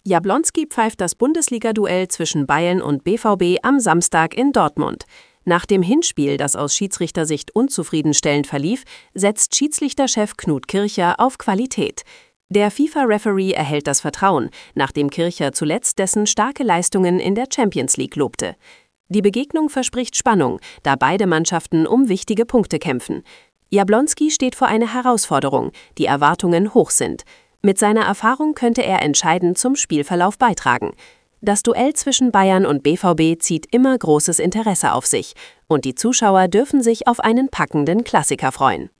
Jablonski pfeift das Bundesliga-Duell zwischen Bayern und BVB am Samstag in Dortmund. Nach dem Hinspiel, das aus Schiedsrichtersicht unzufriedenstellend verlief, setzt Schiedsrichterchef Knut Kircher auf Qualität. Der FIFA-Referee erhält das Vertrauen, nachdem Kircher zuletzt dessen starke Leistungen in der Champions League lobte. Die Begegnung verspricht Spannung, da beide Mannschaften um wichtige Punkte kämpfen. Jablonski steht vor einer Herausforderung, die Erwartungen hoch sind. Mit seiner Erfahrung könnte er entscheidend zum Spielverlauf beitragen. Das Duell zwischen Bayern und BVB zieht immer großes Interesse auf sich und die Zuschauer dürfen sich auf einen packenden Klassiker freuen.